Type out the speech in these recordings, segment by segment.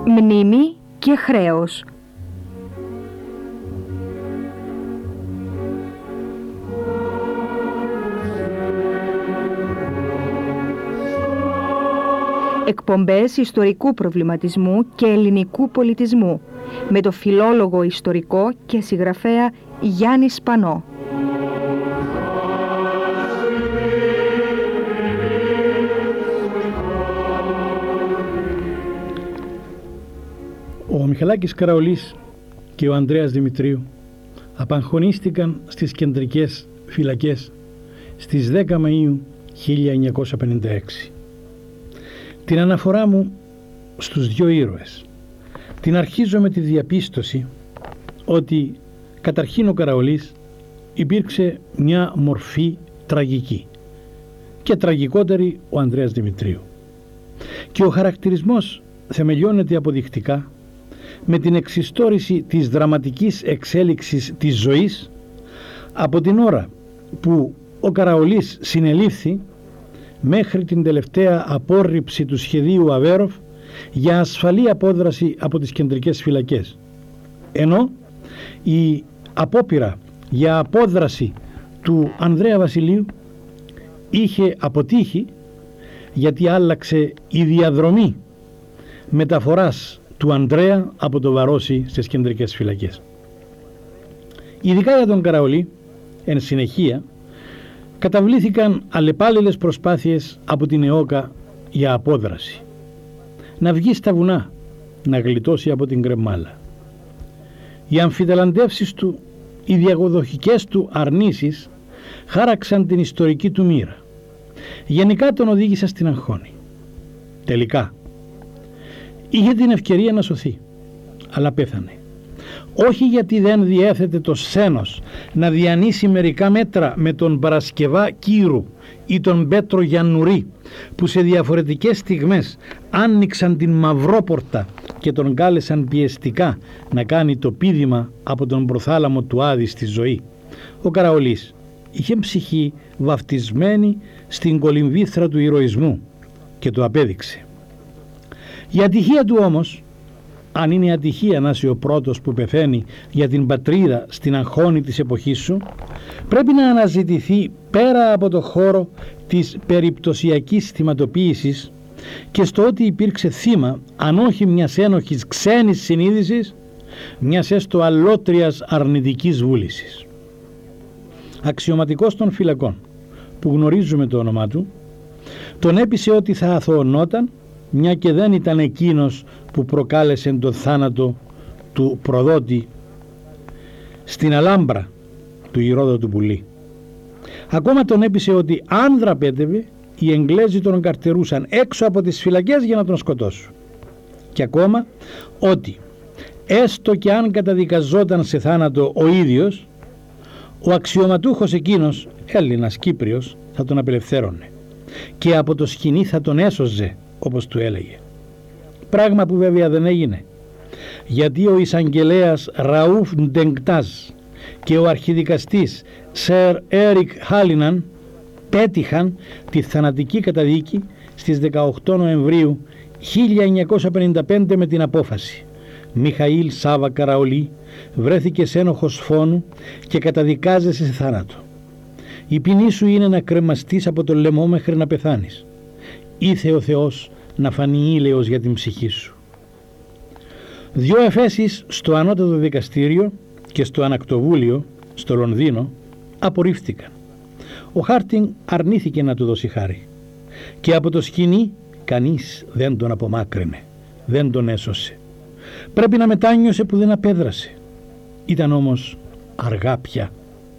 Μνήμη και χρέος. Εκπομπές ιστορικού προβληματισμού και ελληνικού πολιτισμού με το φιλόλογο ιστορικό και συγγραφέα Γιάννη Σπανό. Ο Μιχαλάκης Καραολής και ο Ανδρέας Δημητρίου απαγχωνίστηκαν στις κεντρικές φυλακές στις 10 Μαΐου 1956. Την αναφορά μου στους δύο ήρωες την αρχίζω με τη διαπίστωση ότι καταρχήν ο Καραολής υπήρξε μια μορφή τραγική και τραγικότερη ο Ανδρέας Δημητρίου, και ο χαρακτηρισμός θεμελιώνεται αποδεικτικά με την εξιστόρηση της δραματικής εξέλιξης της ζωής από την ώρα που ο Καραολής συνελήφθη μέχρι την τελευταία απόρριψη του σχεδίου Αβέροφ για ασφαλή απόδραση από τις κεντρικές φυλακές, ενώ η απόπειρα για απόδραση του Ανδρέα Βασιλείου είχε αποτύχει γιατί άλλαξε η διαδρομή μεταφοράς του Ανδρέα από το Βαρόσι στις κεντρικές φυλακές. Ειδικά για τον Καραολή, εν συνεχεία, καταβλήθηκαν αλλεπάλληλες προσπάθειες από την ΕΟΚΑ για απόδραση. Να βγει στα βουνά, να γλιτώσει από την κρεμάλα. Οι αμφιταλαντεύσεις του, οι διαγωδοχικές του αρνήσεις χάραξαν την ιστορική του μοίρα. Γενικά τον οδήγησαν στην αγχώνη. Τελικά είχε την ευκαιρία να σωθεί, αλλά πέθανε. Όχι γιατί δεν διέθετε το σθένος να διανύσει μερικά μέτρα με τον Παρασκευά Κύρου ή τον Πέτρο Γιαννουρί, που σε διαφορετικές στιγμές άνοιξαν την Μαυρόπορτα και τον κάλεσαν πιεστικά να κάνει το πήδημα από τον προθάλαμο του Άδη στη ζωή. Ο Καραολής είχε ψυχή βαφτισμένη στην κολυμβήθρα του ηρωισμού και το απέδειξε. Η ατυχία του όμως, αν είναι ατυχία να είσαι ο πρώτος που πεθαίνει για την πατρίδα στην αγχώνη της εποχής σου, πρέπει να αναζητηθεί πέρα από το χώρο της περιπτωσιακής θυματοποίησης και στο ότι υπήρξε θύμα, αν όχι μιας ένοχης ξένης συνείδησης, μιας έστω αλότριας αρνητικής βούλησης. Αξιωματικός των φυλακών, που γνωρίζουμε το όνομά του, τον έπεισε ότι θα αθωωνόταν, μια και δεν ήταν εκείνος που προκάλεσε τον θάνατο του προδότη στην Αλάμπρα του Ηρόδοτου Πουλή. Ακόμα τον έπεισε ότι αν δραπέτευε, οι Εγγλέζοι τον καρτερούσαν έξω από τις φυλακές για να τον σκοτώσουν. Και ακόμα ότι έστω και αν καταδικαζόταν σε θάνατο ο ίδιος, ο αξιωματούχος εκείνος, Έλληνας Κύπριος, θα τον απελευθέρωνε και από το σκηνή θα τον έσωζε, όπως του έλεγε. Πράγμα που βέβαια δεν έγινε, γιατί ο εισαγγελέας Ραούφ Ντεγκτάζ και ο αρχιδικαστής Σερ Έρικ Χάλιναν πέτυχαν τη θανατική καταδίκη στις 18 Νοεμβρίου 1955 με την απόφαση Μιχαήλ Σάβα Καραολή βρέθηκε ένοχος φόνου και καταδικάζεσαι σε θάνατο. Η ποινή σου είναι να κρεμαστείς από το λαιμό μέχρι να πεθάνεις. Ήθε ο Θεός να φανεί ήλαιος για την ψυχή σου. Δυο εφέσεις στο ανώτατο δικαστήριο και στο ανακτοβούλιο στο Λονδίνο απορρίφθηκαν. Ο Χάρτινγκ αρνήθηκε να του δώσει χάρη και από το σκηνή κανείς δεν τον απομάκρυνε, δεν τον έσωσε. Πρέπει να μετάνιωσε που δεν απέδρασε. Ήταν όμως αργά πια.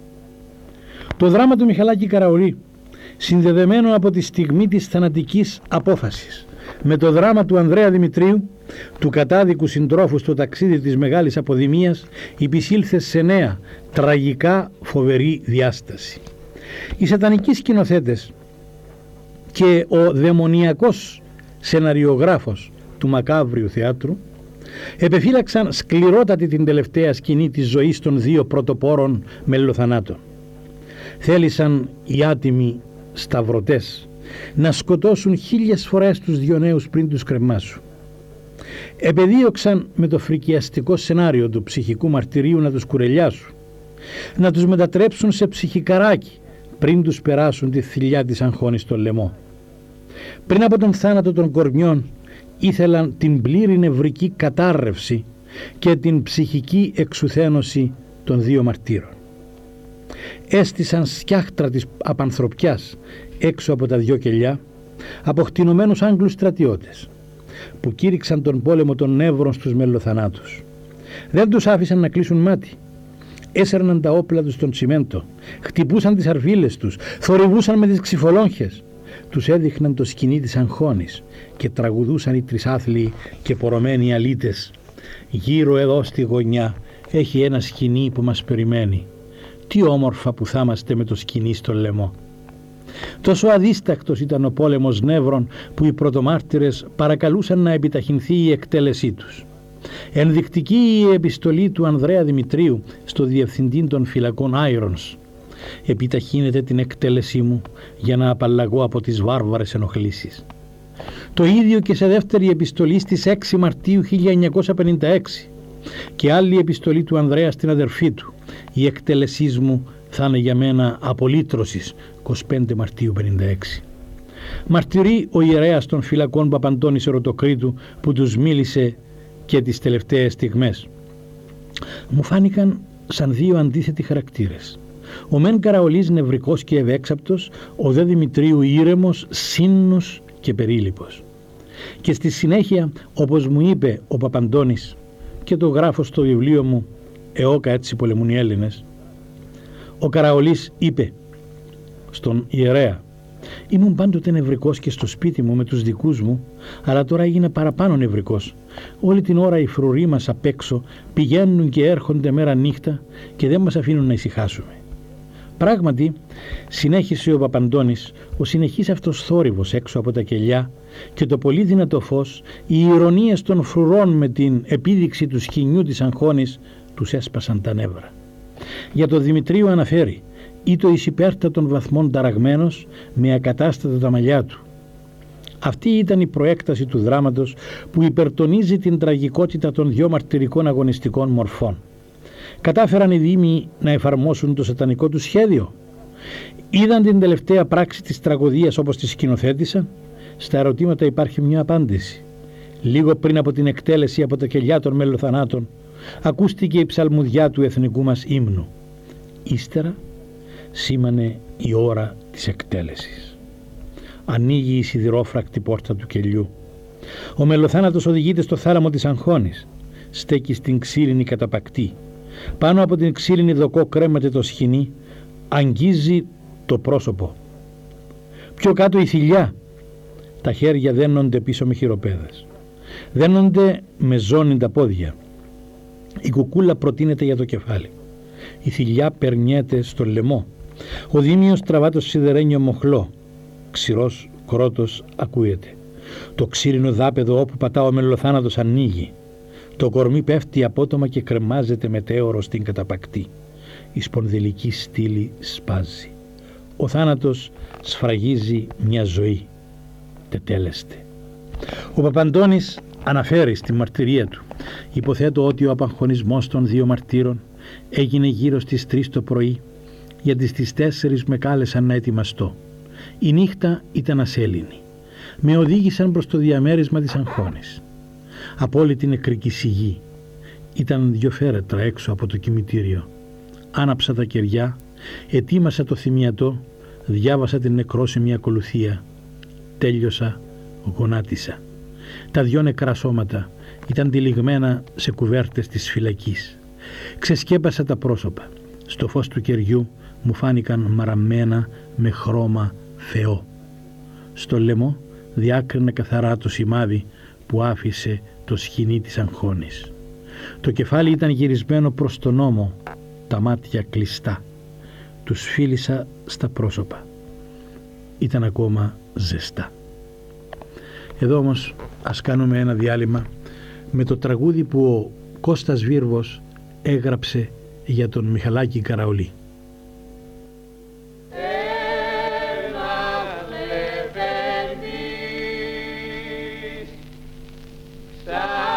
Το δράμα του Μιχαλάκη Καραολή, συνδεδεμένο από τη στιγμή της θανατικής απόφασης με το δράμα του Ανδρέα Δημητρίου, του κατάδικου συντρόφου στο ταξίδι της Μεγάλης Αποδημίας, υπησήλθε σε νέα, τραγικά φοβερή διάσταση. Οι σατανικοί σκηνοθέτες και ο δαιμονιακός σεναριογράφος του μακάβριου θεάτρου επεφύλαξαν σκληρότατη την τελευταία σκηνή της ζωής των δύο πρωτοπόρων μελοθανάτων. Θέλησαν οι άτιμοι σταυρωτές να σκοτώσουν 1000 φορές τους δύο νέους πριν τους κρεμάσουν. Επεδίωξαν με το φρικιαστικό σενάριο του ψυχικού μαρτυρίου να τους κουρελιάσουν, να τους μετατρέψουν σε ψυχικαράκι πριν τους περάσουν τη θηλιά της αγχώνης στο λαιμό. Πριν από τον θάνατο των κορμιών ήθελαν την πλήρη νευρική κατάρρευση και την ψυχική εξουθένωση των δύο μαρτύρων. Έστησαν σκιάχτρα της απανθρωπιάς έξω από τα δυο κελιά, αποκτηνωμένους Άγγλους στρατιώτες που κήρυξαν τον πόλεμο των νεύρων στους μελοθανάτους. Δεν τους άφησαν να κλείσουν μάτι. Έσερναν τα όπλα τους στον τσιμέντο, χτυπούσαν τις αρβίλες τους, θορυβούσαν με τις ξυφολόγχες. Τους έδειχναν το σκηνή της αγχώνης και τραγουδούσαν οι τρισάθλιοι και πορωμένοι αλήτες. Γύρω εδώ στη γωνιά έχει ένα σκηνή που μας περιμένει. Τι όμορφα που θα είμαστε με το σκηνή στο λαιμό. Τόσο αδίστακτος ήταν ο πόλεμος νεύρων που οι πρωτομάρτυρες παρακαλούσαν να επιταχυνθεί η εκτέλεσή τους. Ενδεικτική η επιστολή του Ανδρέα Δημητρίου στο διευθυντή των φυλακών Άιρονς. Επιταχύνεται την εκτέλεσή μου για να απαλλαγώ από τις βάρβαρες ενοχλήσεις. Το ίδιο και σε δεύτερη επιστολή στις 6 Μαρτίου 1956 και άλλη επιστολή του Ανδρέα στην αδερφή του. Η εκτέλεσή μου θα είναι για μένα απολύτρωσης, 25 Μαρτίου 56. Μαρτυρεί ο ιερέας των φυλακών Παπαντώνης Ερωτοκρίτου που τους μίλησε και τις τελευταίες στιγμές. Μου φάνηκαν σαν δύο αντίθετοι χαρακτήρες. Ο μεν Καραολής νευρικός και ευέξαπτος, ο δε Δημητρίου ήρεμος, σύnnος και περίληπος. Και στη συνέχεια, όπως μου είπε ο Παπαντώνης και το γράφω στο βιβλίο μου «Εώκα έτσι πολεμούν οι Έλληνες», ο Καραολής είπε στον ιερέα: «Ήμουν πάντοτε νευρικός και στο σπίτι μου με τους δικούς μου, αλλά τώρα έγινα παραπάνω νευρικός. Όλη την ώρα οι φρουροί μας απ' έξω πηγαίνουν και έρχονται μέρα νύχτα και δεν μας αφήνουν να ησυχάσουμε». Πράγματι, συνέχισε ο Παπαντώνης, ο συνεχής αυτός θόρυβος έξω από τα κελιά και το πολύ δυνατό φως, οι ηρωνίες των φρουρών με την επίδειξη του σκηνιού της αγχώνης τους έσπασαν τα νεύρα. Για το Δημητρίου αναφέρει: «Ήτο εις υπέρτατων βαθμών ταραγμένος με ακατάστατα τα μαλλιά του». Αυτή ήταν η προέκταση του δράματος που υπερτονίζει την τραγικότητα των δυο μαρτυρικών αγωνιστικών μορφών. Κατάφεραν οι δήμοι να εφαρμόσουν το σατανικό του σχέδιο? Είδαν την τελευταία πράξη της τραγωδίας όπως τη σκηνοθέτησαν? Στα ερωτήματα υπάρχει μια απάντηση. Λίγο πριν από την εκτέλεση από τα κελιά των μελοθανάτων ακούστηκε η ψαλμουδιά του εθνικού μας ύμνου. Ύστερα σήμανε η ώρα της εκτέλεσης. Ανοίγει η σιδηρόφρακτη πόρτα του κελιού. Ο μελοθάνατος οδηγείται στο θάλαμο της αγχώνης. Στέκει στην ξύλινη καταπακτή. Πάνω από την ξύλινη δοκό κρέμεται το σχοινί. Αγγίζει το πρόσωπο. Πιο κάτω η θηλιά. Τα χέρια δένονται πίσω με χειροπέδες. Δένονται με ζώνη τα πόδια. Η κουκούλα προτείνεται για το κεφάλι. Η θηλιά περνιέται στο λαιμό. Ο Δήμιος τραβά το σιδερένιο μοχλό. Ξηρός κρότος ακούεται. Το ξύλινο δάπεδο όπου πατά ο μελοθάνατος ανοίγει. Το κορμί πέφτει απότομα και κρεμάζεται μετέωρο στην καταπακτή. Η σπονδυλική στήλη σπάζει. Ο θάνατος σφραγίζει μια ζωή. Τετέλεστε. Ο Παπαντώνης αναφέρει στη μαρτυρία του: «Υποθέτω ότι ο απαγχωνισμός των δύο μαρτύρων έγινε γύρω στις 3 το πρωί, γιατί στις 4 με κάλεσαν να ετοιμαστώ. Η νύχτα ήταν ασέλινη. Με οδήγησαν προς το διαμέρισμα της αγχώνης. Απόλυτη νεκρική σιγή. Ήταν 2 φέρετρα έξω από το κημητήριο. Άναψα τα κεριά, ετοίμασα το θυμιατό, διάβασα την νεκρόσιμη ακολουθία. Τέλειωσα, γονάτισα. Τα 2 νεκρά σώματα ήταν τυλιγμένα σε κουβέρτες της φυλακής. Ξεσκέπασα τα πρόσωπα. Στο φως του κεριού μου φάνηκαν μαραμμένα με χρώμα Θεό. Στο λαιμό διάκρινε καθαρά το σημάδι που άφησε το σκοινί της αγχώνης. Το κεφάλι ήταν γυρισμένο προς τον ώμο, τα μάτια κλειστά. Τους φίλησα στα πρόσωπα. Ήταν ακόμα ζεστά». Εδώ όμως ας κάνουμε ένα διάλειμμα με το τραγούδι που ο Κώστας Βίρβος έγραψε για τον Μιχαλάκη Καραολή. Στα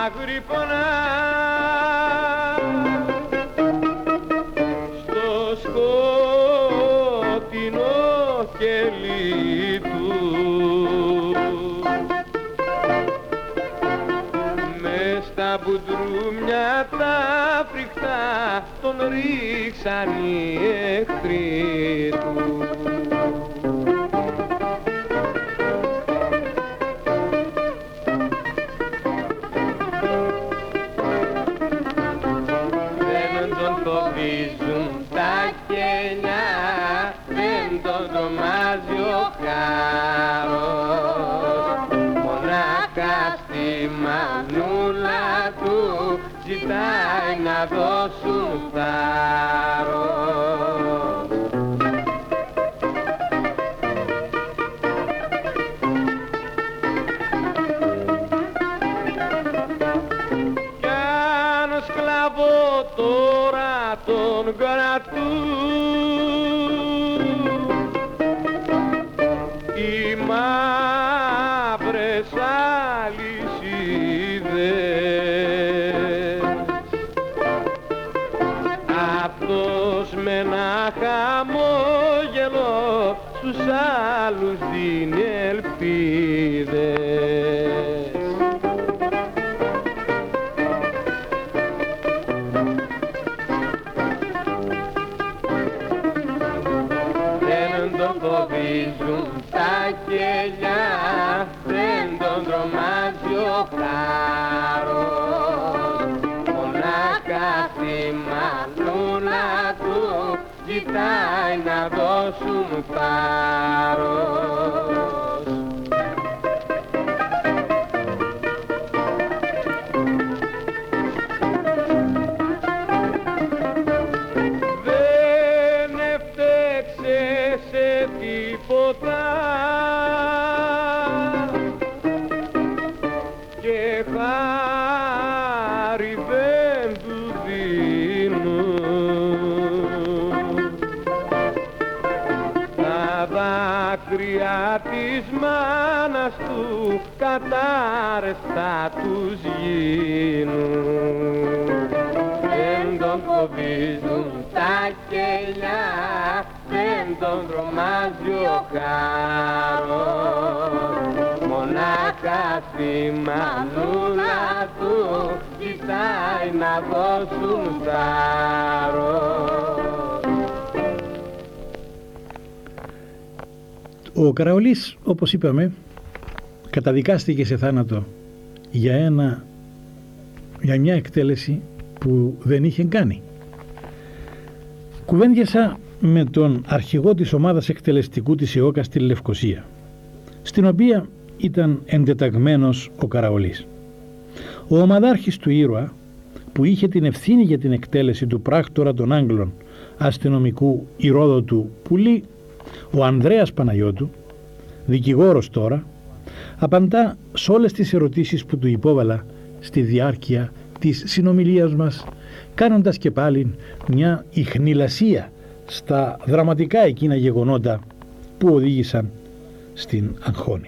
αγρυπνά στο σκοτεινό κελί του, μες στα μπουντρούμια τα φρικτά τον ρίξαν οι εχθροί του. Δεν τον φοβίζουν τα κενιά, δεν τον τρομάζει ο χάρος, μονάχα στη μανούλα του ζητάει να δώσουν θάρρος. Κι αν σκλαβό τώρα τον κρατούν οι μαύρες αλυσίδες, αυτός με ένα χαμόγελο στους άλλους δίνει ελπίδες. Δεν τον φοβίζουν τα κελιά, δεν τον τρομάζει ο χάρος, μονάχα στη μανούλα του ζητάει να δώσουν θάρρος. Δεν έφτεξε σε τίποτα και χάρη δεν του δίνουν, τα δάκρυα της μάνας του κατάρρεστα τους γίνουν. Δεν τον φοβίζουν τα κελιά, δεν τον τρομάζει ο χάρος, μονάχα στη μανούλα του ζητάει να δώσουν θάρρος. Ο Καραολής, όπως είπαμε, καταδικάστηκε σε θάνατο για μια εκτέλεση που δεν είχε κάνει. Κουβέντιασα με τον αρχηγό της ομάδας εκτελεστικού της ΕΟΚΑ στη Λευκοσία, στην οποία ήταν εντεταγμένος ο Καραολής. Ο ομαδάρχης του ήρωα, που είχε την ευθύνη για την εκτέλεση του πράκτορα των Άγγλων αστυνομικού Ηρόδοτου Πουλή, ο Ανδρέας Παναγιώτου, δικηγόρος τώρα, απαντά σε όλες τις ερωτήσεις που του υπόβαλα στη διάρκεια της συνομιλίας μας, κάνοντας και πάλι μια ιχνηλασία στα δραματικά εκείνα γεγονότα που οδήγησαν στην Αγχώνη.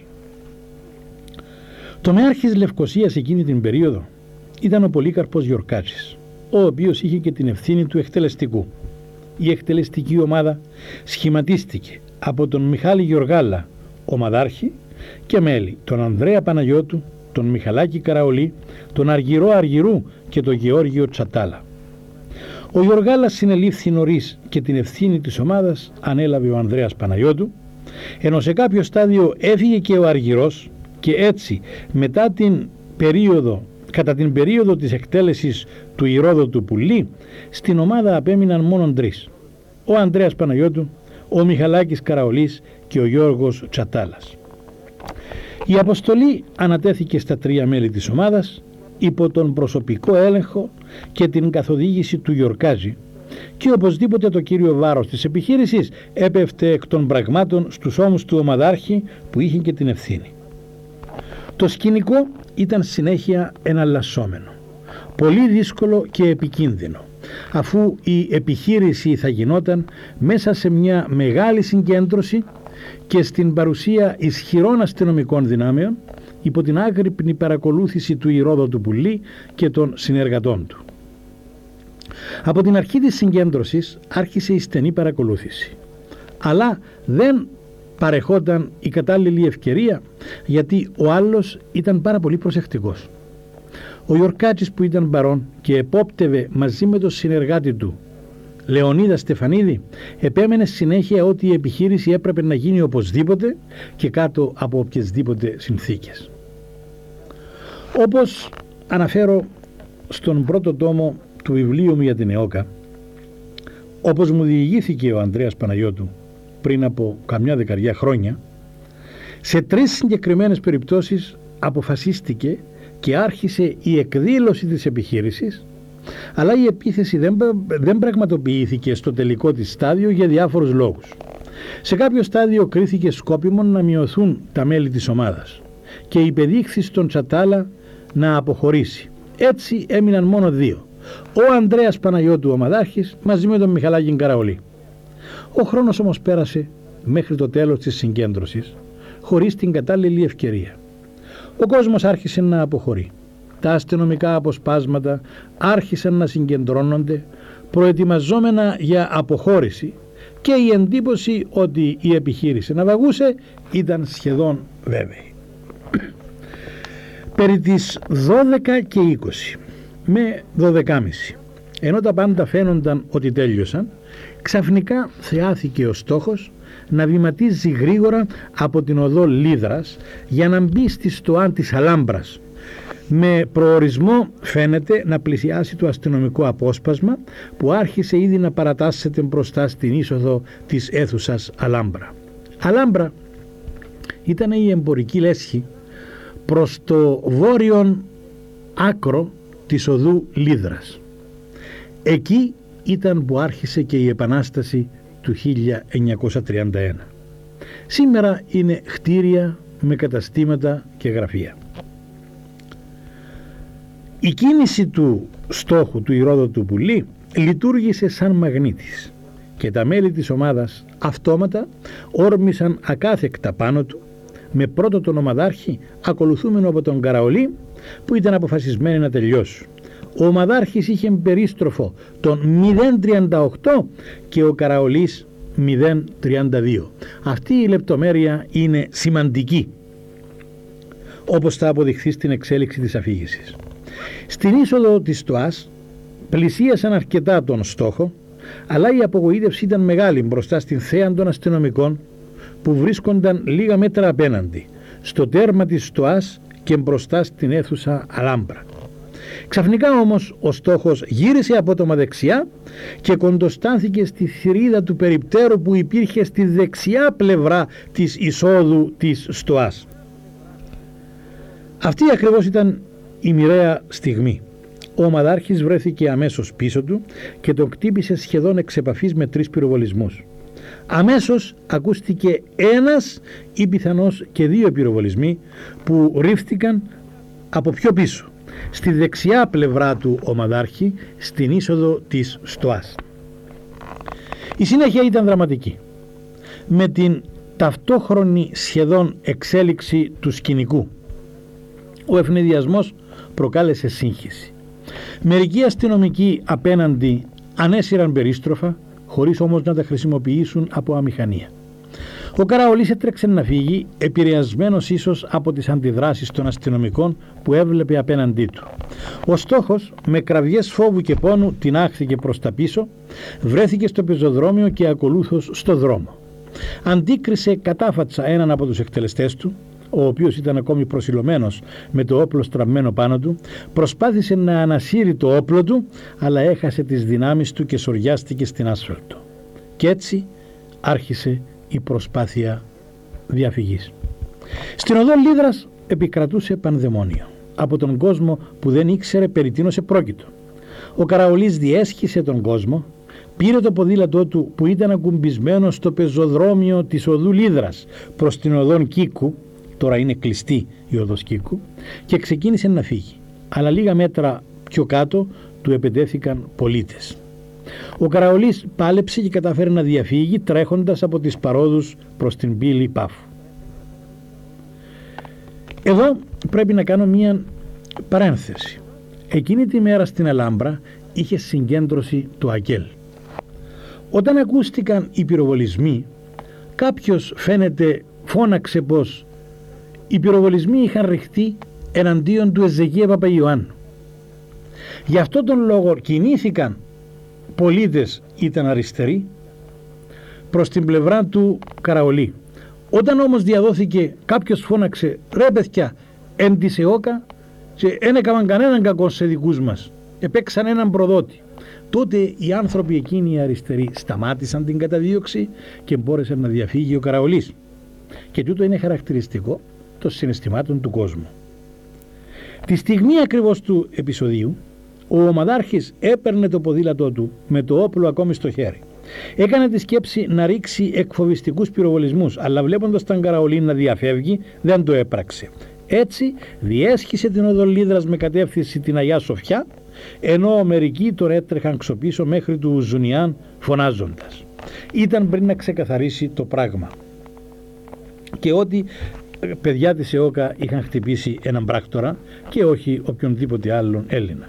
Τομεάρχης Λευκοσίας εκείνη την περίοδο ήταν ο Πολύκαρπος Γιορκάτσης, ο οποίος είχε και την ευθύνη του εκτελεστικού. Η εκτελεστική ομάδα σχηματίστηκε από τον Μιχάλη Γιοργάλα, ομαδάρχη, και μέλη τον Ανδρέα Παναγιώτου, τον Μιχαλάκη Καραολή, τον Αργυρό Αργυρού και τον Γεώργιο Τσατάλα. Ο Γιοργάλας συνελήφθη νωρίς και την ευθύνη της ομάδας ανέλαβε ο Ανδρέας Παναγιώτου, ενώ σε κάποιο στάδιο έφυγε και ο Αργυρός, και έτσι κατά την περίοδο της εκτέλεσης του Ηρόδοτου Πουλή, στην ομάδα απέμειναν μόνον τρεις: ο Ανδρέας Παναγιώτου, ο Μιχαλάκης Καραολής και ο Γιώργος Τσατάλας. Η αποστολή ανατέθηκε στα τρία μέλη της ομάδας υπό τον προσωπικό έλεγχο και την καθοδήγηση του Γιορκάζη, και οπωσδήποτε το κύριο βάρος της επιχείρησης έπεφτε εκ των πραγμάτων στους ώμους του ομαδάρχη που είχε και την ευθύνη. Το σκηνικό ήταν συνέχεια εναλλασσόμενο, πολύ δύσκολο και επικίνδυνο, αφού η επιχείρηση θα γινόταν μέσα σε μια μεγάλη συγκέντρωση και στην παρουσία ισχυρών αστυνομικών δυνάμεων, υπό την άγρυπνη παρακολούθηση του Ηρόδοτου Πουλή και των συνεργατών του. Από την αρχή της συγκέντρωσης άρχισε η στενή παρακολούθηση, αλλά δεν παρεχόταν η κατάλληλη ευκαιρία, γιατί ο άλλος ήταν πάρα πολύ προσεκτικός. Ο Ιορκάτσης, που ήταν παρόν και επόπτευε μαζί με τον συνεργάτη του Λεωνίδα Στεφανίδη, επέμενε συνέχεια ότι η επιχείρηση έπρεπε να γίνει οπωσδήποτε και κάτω από οποιασδήποτε συνθήκες. Όπως αναφέρω στον πρώτο τόμο του βιβλίου μου για την ΕΟΚΑ, όπως μου διηγήθηκε ο Ανδρέας Παναγιώτου πριν από καμιά δεκαριά χρόνια, σε 3 συγκεκριμένες περιπτώσεις αποφασίστηκε και άρχισε η εκδήλωση της επιχείρησης, αλλά η επίθεση δεν πραγματοποιήθηκε στο τελικό της στάδιο για διάφορους λόγους. Σε κάποιο στάδιο κρίθηκε σκόπιμο να μειωθούν τα μέλη της ομάδας και υπεδείχθη στον Τσατάλα να αποχωρήσει. Έτσι έμειναν μόνο 2. Ο Ανδρέας Παναγιώτου ομαδάρχης μαζί με τον Μιχαλάκη Καραολή. Ο χρόνος όμως πέρασε μέχρι το τέλος της συγκέντρωσης χωρίς την κατάλληλη ευκαιρία. Ο κόσμος άρχισε να αποχωρεί. Τα αστυνομικά αποσπάσματα άρχισαν να συγκεντρώνονται προετοιμαζόμενα για αποχώρηση και η εντύπωση ότι η επιχείρηση ναυαγούσε ήταν σχεδόν βέβαιη. Περί τις 12 και 20 με 12.30, ενώ τα πάντα φαίνονταν ότι τέλειωσαν, ξαφνικά θεάθηκε ο στόχος να βηματίζει γρήγορα από την οδό Λίδρας για να μπει στη στοά της Αλάμπρας, με προορισμό φαίνεται να πλησιάσει το αστυνομικό απόσπασμα που άρχισε ήδη να παρατάσσεται μπροστά στην είσοδο της αίθουσας Αλάμπρα. Αλάμπρα ήταν η εμπορική λέσχη προς το βόρειον άκρο της οδού Λίδρας. Εκεί ήταν που άρχισε και η Επανάσταση του 1931. Σήμερα είναι κτίρια με καταστήματα και γραφεία. Η κίνηση του στόχου του Ηρόδοτου Πουλή λειτουργήσε σαν μαγνήτης και τα μέλη της ομάδας αυτόματα όρμησαν ακάθεκτα πάνω του, με πρώτο τον ομαδάρχη ακολουθούμενο από τον Καραολή, που ήταν αποφασισμένοι να τελειώσουν. Ο ομαδάρχης είχε περίστροφο τον 038 και ο Καραολής 032. Αυτή η λεπτομέρεια είναι σημαντική, όπως θα αποδειχθεί στην εξέλιξη της αφήγησης. Στην είσοδο της στοάς πλησίασαν αρκετά τον στόχο, αλλά η απογοήτευση ήταν μεγάλη μπροστά στην θέα των αστυνομικών που βρίσκονταν λίγα μέτρα απέναντι, στο τέρμα της στοάς και μπροστά στην αίθουσα Αλάμπρα. Ξαφνικά όμως ο στόχος γύρισε απότομα δεξιά και κοντοστάνθηκε στη θηρίδα του περιπτέρου που υπήρχε στη δεξιά πλευρά της εισόδου της στοάς. Αυτή ακριβώς ήταν η μοιραία στιγμή. Ο ομαδάρχης βρέθηκε αμέσως πίσω του και τον κτύπησε σχεδόν εξ επαφής με 3 πυροβολισμούς. Αμέσως ακούστηκε ένας ή πιθανώς και 2 πυροβολισμοί που ρίφθηκαν από πιο πίσω, στη δεξιά πλευρά του ομαδάρχη, στην είσοδο της στοάς. Η συνέχεια ήταν δραματική, με την ταυτόχρονη σχεδόν εξέλιξη του σκηνικού. Ο ευνηδιασμός προκάλεσε σύγχυση. Μερικοί αστυνομικοί απέναντι ανέσυραν περίστροφα, χωρίς όμως να τα χρησιμοποιήσουν από αμηχανία. Ο Καραολής έτρεξε να φύγει, επηρεασμένος ίσως από τις αντιδράσεις των αστυνομικών που έβλεπε απέναντί του. Ο στόχος, με κραυγές φόβου και πόνου, τινάχθηκε προς τα πίσω, βρέθηκε στο πεζοδρόμιο και ακολούθως στο δρόμο. Αντίκρισε κατάφατσα έναν από τους εκτελεστές του, ο οποίος ήταν ακόμη προσιλωμένος με το όπλο στραμμένο πάνω του, προσπάθησε να ανασύρει το όπλο του, αλλά έχασε τις δυνάμεις του και σωριάστηκε στην άσφαλτο. Και έτσι άρχισε η προσπάθεια διαφυγής. Στην οδό Λίδρας επικρατούσε πανδαιμόνιο από τον κόσμο που δεν ήξερε περί τίνος επρόκειτο. Ο Καραολής διέσχισε τον κόσμο, πήρε το ποδήλατό του που ήταν ακουμπισμένο στο πεζοδρόμιο της οδού Λίδρας προς την οδόν Κίκου, τώρα είναι κλειστή η οδός Κίκου, και ξεκίνησε να φύγει. Αλλά λίγα μέτρα πιο κάτω του επετέθηκαν πολίτες. Ο Καραολής πάλεψε και κατάφερε να διαφύγει τρέχοντας από τις παρόδους προς την πύλη Πάφου. Εδώ πρέπει να κάνω μία παρένθεση. Εκείνη τη μέρα στην Αλάμπρα είχε συγκέντρωση του ΑΚΕΛ. Όταν ακούστηκαν οι πυροβολισμοί, κάποιος φαίνεται φώναξε πως οι πυροβολισμοί είχαν ρηχτεί εναντίον του Εζεκία Παπαϊωάννου. Γι' αυτό τον λόγο κινήθηκαν πολίτες, ήταν αριστεροί, προς την πλευρά του Καραολί. Όταν όμως διαδόθηκε, κάποιος φώναξε «Ρε παιδιά, εν της ΕΟΚΑ και δεν έκαναν κανέναν κακό σε δικούς μας, επέξαν έναν προδότη». Τότε οι άνθρωποι εκείνοι οι αριστεροί σταμάτησαν την καταδίωξη και μπόρεσε να διαφύγει ο Καραολής. Και τούτο είναι χαρακτηριστικό των συναισθημάτων του κόσμου. Τη στιγμή ακριβώς του επεισοδίου, ο ομαδάρχης έπαιρνε το ποδήλατό του με το όπλο ακόμη στο χέρι. Έκανε τη σκέψη να ρίξει εκφοβιστικούς πυροβολισμούς, αλλά βλέποντας τον Καραολί να διαφεύγει, δεν το έπραξε. Έτσι διέσχισε την οδό Λίδρας με κατεύθυνση την Αγιά Σοφιά, ενώ μερικοί τον έτρεχαν ξοπίσω μέχρι του Ζουνιάν φωνάζοντας. Ήταν πριν να ξεκαθαρίσει το πράγμα και ότι παιδιά της ΕΟΚΑ είχαν χτυπήσει έναν πράκτορα και όχι οποιονδήποτε άλλον Έλληνα.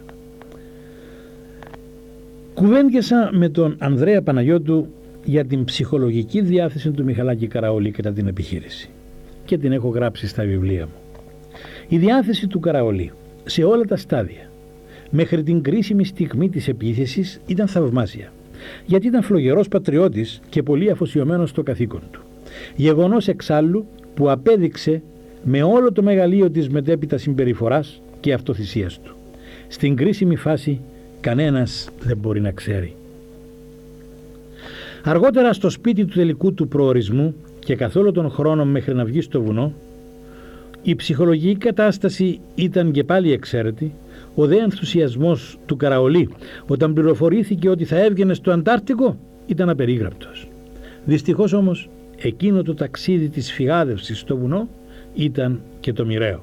Κουβέντιασα με τον Ανδρέα Παναγιώτου για την ψυχολογική διάθεση του Μιχαλάκη Καραολί κατά την επιχείρηση και την έχω γράψει στα βιβλία μου. Η διάθεση του Καραολί σε όλα τα στάδια μέχρι την κρίσιμη στιγμή της επίθεσης ήταν θαυμάσια, γιατί ήταν φλογερός πατριώτης και πολύ αφοσιωμένος στο καθήκον του. Γεγονός εξάλλου που απέδειξε με όλο το μεγαλείο της μετέπειτα συμπεριφοράς και αυτοθυσίας του. Στην κρίσιμη φάση κανένας δεν μπορεί να ξέρει. Αργότερα στο σπίτι του τελικού του προορισμού και καθ' όλο τον χρόνο μέχρι να βγει στο βουνό, η ψυχολογική κατάσταση ήταν και πάλι εξαίρετη. Ο δε ενθουσιασμός του Καραολί όταν πληροφορήθηκε ότι θα έβγαινε στο Αντάρτικο ήταν απερίγραπτος. Δυστυχώς όμως εκείνο το ταξίδι της φυγάδευσης στο βουνό ήταν και το μοιραίο.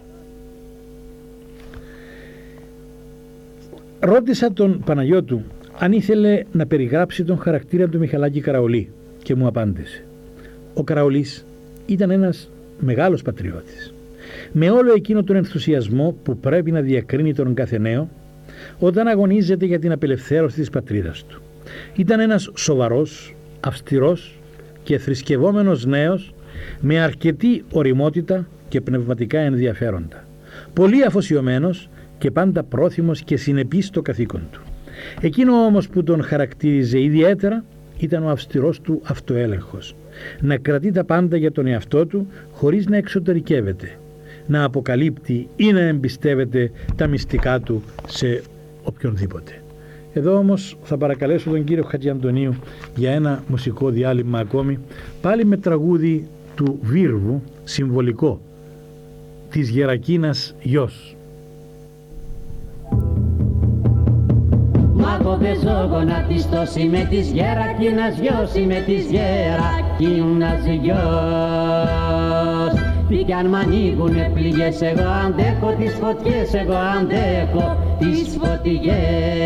Ρώτησα τον Παναγιώτου αν ήθελε να περιγράψει τον χαρακτήρα του Μιχαλάκη Καραολί και μου απάντησε. Ο Καραολής ήταν ένας μεγάλος πατριώτης, με όλο εκείνο τον ενθουσιασμό που πρέπει να διακρίνει τον κάθε νέο όταν αγωνίζεται για την απελευθέρωση της πατρίδας του. Ήταν ένας σοβαρός, αυστηρός και θρησκευόμενος νέος με αρκετή ωριμότητα και πνευματικά ενδιαφέροντα. Πολύ αφοσιωμένος και πάντα πρόθυμος και συνεπής στο καθήκον του. Εκείνο όμως που τον χαρακτήριζε ιδιαίτερα ήταν ο αυστηρός του αυτοέλεγχος. Να κρατεί τα πάντα για τον εαυτό του χωρίς να εξωτερικεύεται, να αποκαλύπτει ή να εμπιστεύεται τα μυστικά του σε οποιονδήποτε. Εδώ όμως θα παρακαλέσω τον κύριο Χατζιαντονίου για ένα μουσικό διάλειμμα ακόμη, πάλι με τραγούδι του Βίρβου, συμβολικό, της Γερακίνας γιος. Μα εγώ δεν ζω γονατιστός, είμαι της Γερακίνας γιος, είμαι της Γερακίνας γιος. Τι κι αν μ' ανοίγουνε πληγές, εγώ αντέχω τις φωτιές, εγώ αντέχω τις φωτιές.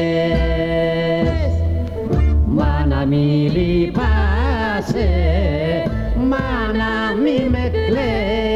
Μα να μη λυπάσαι, μα να μη με κλαις.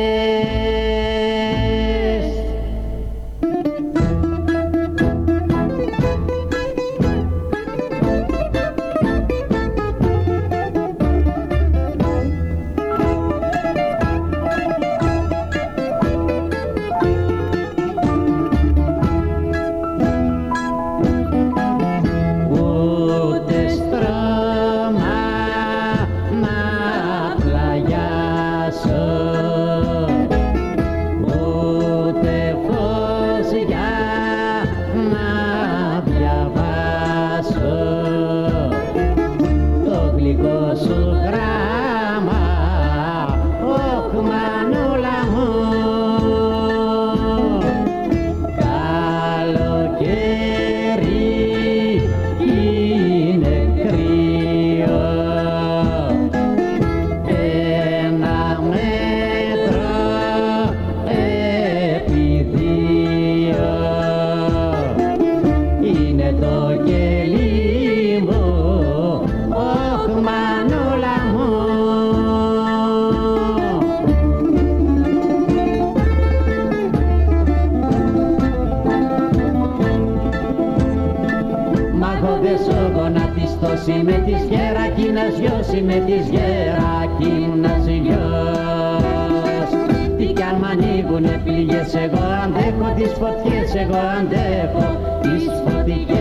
γιος, είμαι της Γερακίνας γιος, είμαι της Γερακίνας γιος. Τι κι αν μ' ανοίγουνε πληγές, εγώ αντέχω τις φωτιές, εγώ αντέχω τις φωτικές.